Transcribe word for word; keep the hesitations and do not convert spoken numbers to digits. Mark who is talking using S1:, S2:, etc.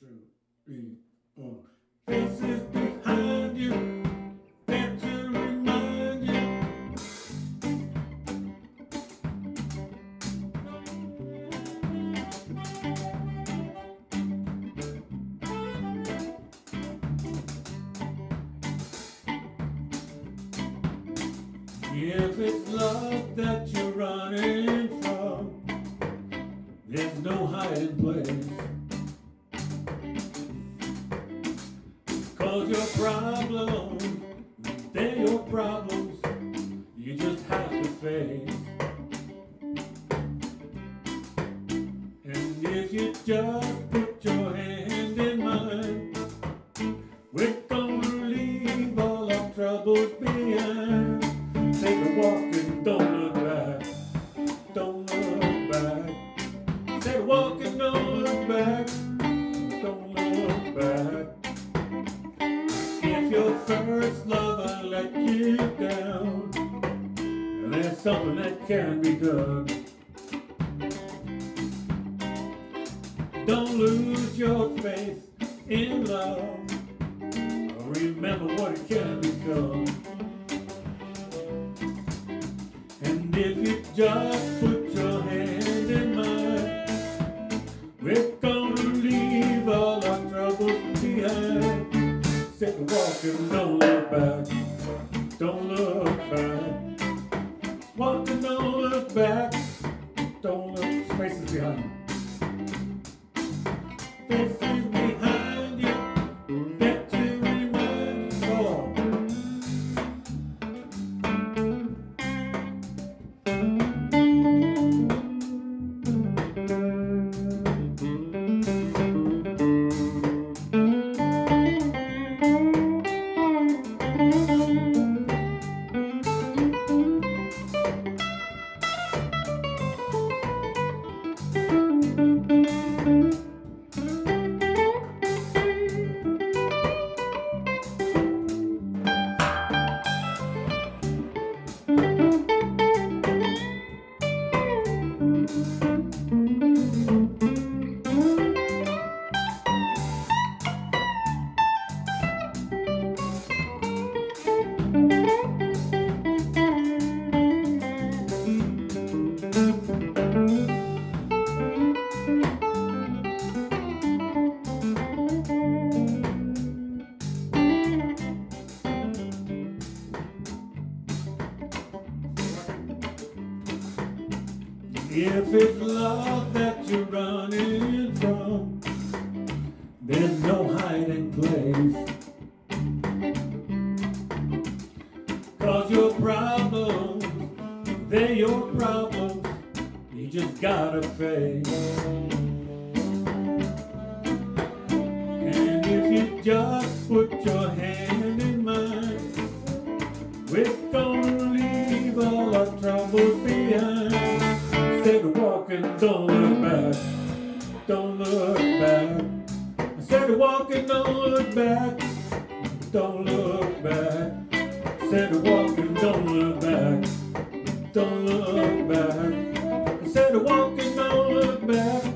S1: two, three, four. Faces behind you, there to remind you. If it's love that you're running from, there's no hiding place. Cause your problems, they're your problems, you just have to face. And if you just put your hand in mine, we're gonna leave all our troubles behind. Take a walk and don't look back, don't look back. Take a walk and don't look back, don't look back. If your first lover let you down, there's something that can be done. Don't lose your faith in love, remember what it can become. And if you just put your hand in mine, we're gonna leave all our troubles behind. Take a walk and don't look back, don't look back. Walk and don't look back, don't look, faces behind you. Faces behind you, that to remind you all. If it's love that you're running from, there's no hiding place. Cause your problems, they're your problems, you just gotta face. And if you just put your hand in mine, we're gonna leave all our troubles behind. Said walk and don't look back, don't look back. I said walk and don't look back, don't look back. I said walk and don't look back, don't look back. I said walk and don't look back,